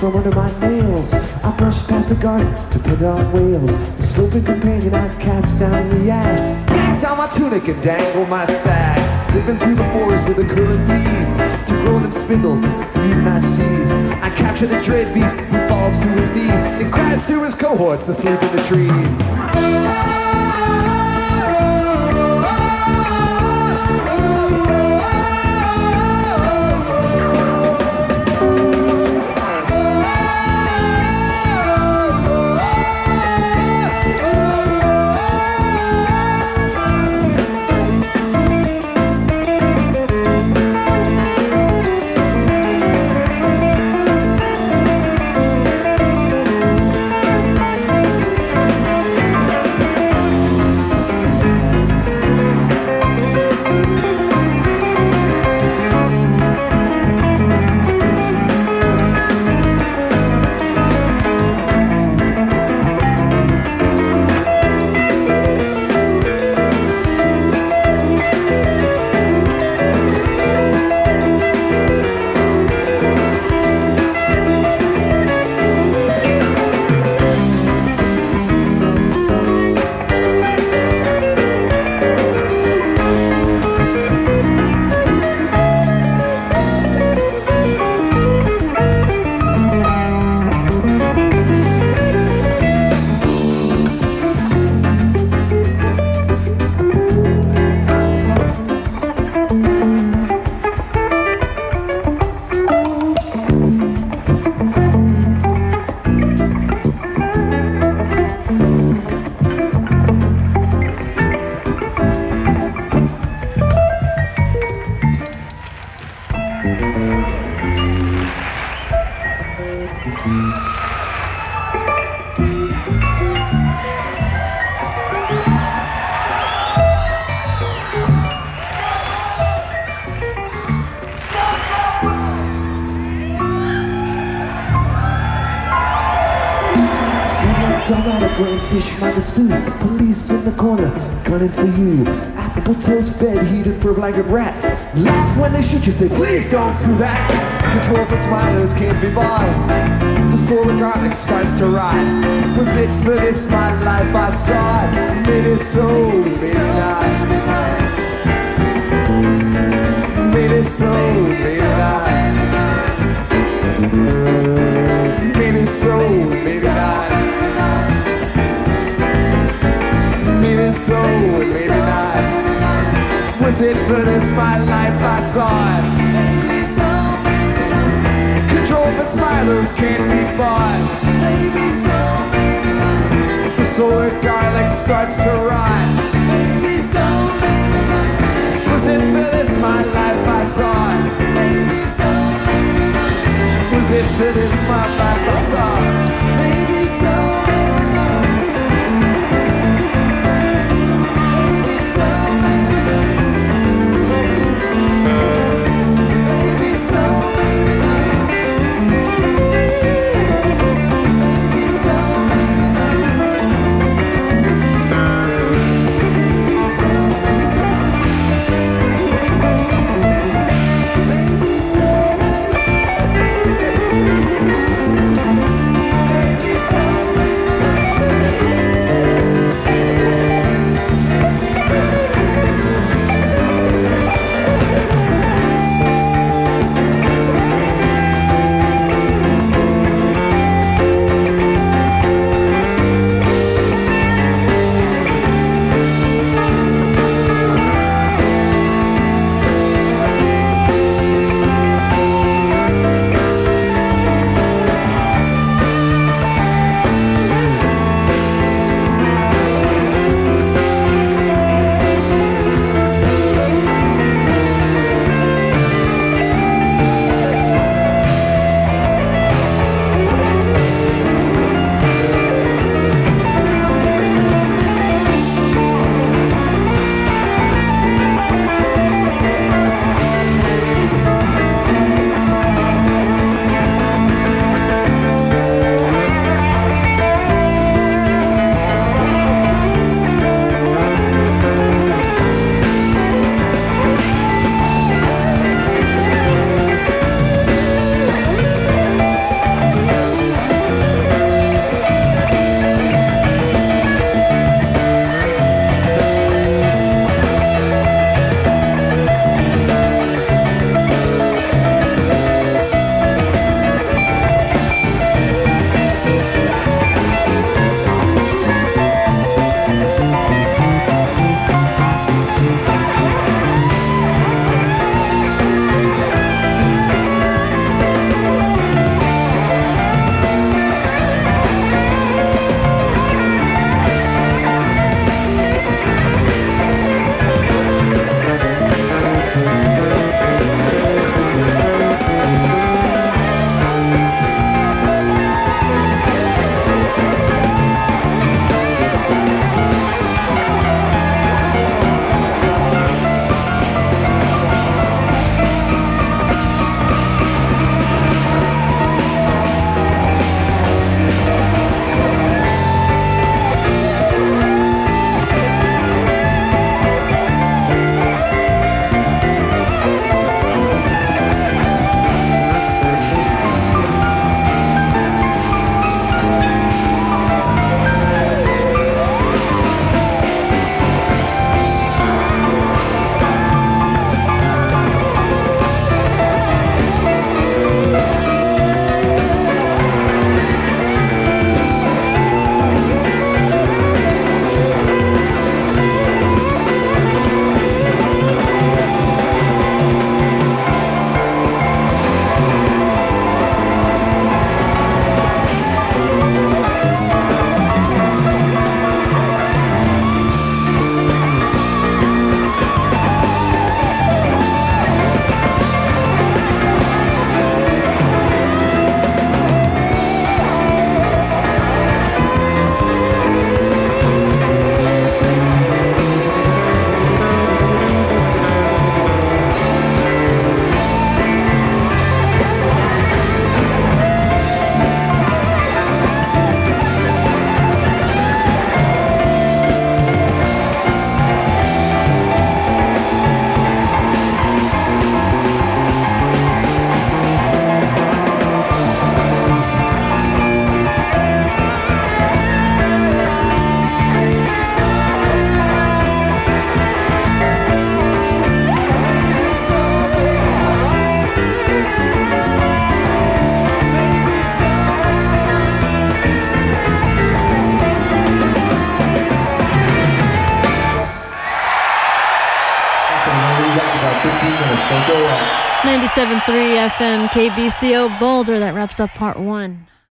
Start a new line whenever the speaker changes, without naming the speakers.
from under my nails. I brushed past the garden to put on wheels. The sloping companion I cast down the ash. Back down my tunic and dangle my stag. Slipping through the forest with a curling breeze. To grow them spindles, even I seize. I capture the dread beast who falls to his knees and cries to his cohorts to sleep in the trees. Fish by the stew, police in the corner, gunning for you. Apple toast bed heated for a blanket rat. Laugh when they shoot you, say please don't do that. Control for smilers can't be bought. The solar garlic starts to rot. Was it for this my life I sought? Maybe so, maybe not. Maybe so, maybe not. Maybe so, maybe not. Maybe so, maybe not. Was it for this my life I sought? Control for smilers can't be bought. The solar garlic starts to rot. Was it for this my life I sought? Was it for this my life I sought? Maybe so.
minutes. Don't go away.
97.3 FM KBCO Boulder. That wraps up part one.